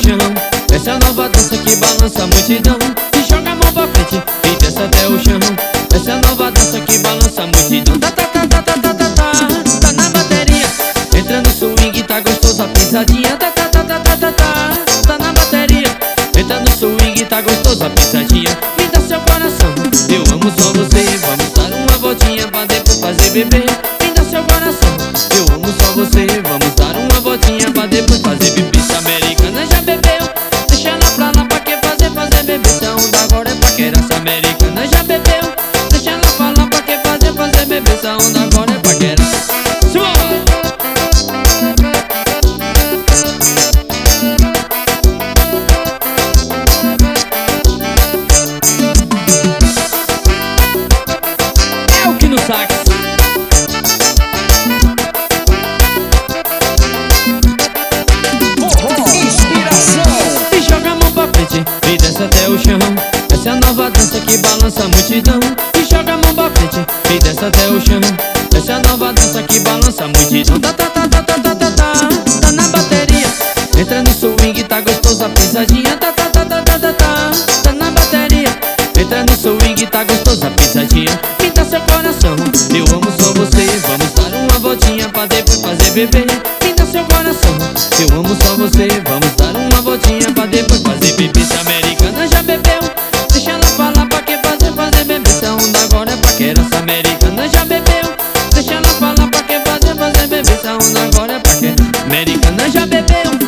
chão. Essa é a nova dança que balança a multidão. E joga a mão pra frente e desce até o chão. Essa é a nova dança que balança a multidão. Tá, tá, tá, tá, tá, tá, tá, tá. Tá na bateria, entra no swing, tá gostoso a pisadinha. Tá, tá, tá, tá, tá, tá, tá. Tá na bateria, entra no swing, tá gostoso a pisadinha. Me dá seu coração, eu amo só você. Vamos dar uma voltinha pra depois fazer bebê. Me dá seu coração, eu amo só você. Vamos dar uma voltinha pra depois fazer bebê. Se a americana já bebeu, deixa ela pra lá, pra que fazer bebê. Se a onda agora é paquera. Se a americana já bebeu, deixa ela pra lá, pra que fazer bebê. Se a onda agora é paquera. É o que no sax. E desce até o chão. Essa é a nova dança que balança a multidão. E joga a mão pra frente e desce até o chão. Essa é a nova dança que balança a multidão. Tá, tá, tá, tá, tá, tá, tá, tá. Tá na bateria, entra no swing, tá gostoso a pisadinha. Tá, tá, tá, tá, tá, tá, tá. Tá na bateria, entra no swing, tá gostoso a pisadinha. Me dá seu coração, eu amo só você. Vamos dar uma voltinha pra depois fazer bebê. Me dá seu coração, eu amo só você. Vamos dar uma voltinha pra depois fazer bebê. Se a americana já bebeu, deixa ela falar, pra que fazer bebê. Se a onda agora é paquera. Se a americana já bebeu, deixa ela falar, pra que fazer bebê. Se a onda agora é paquera. Americana já bebeu,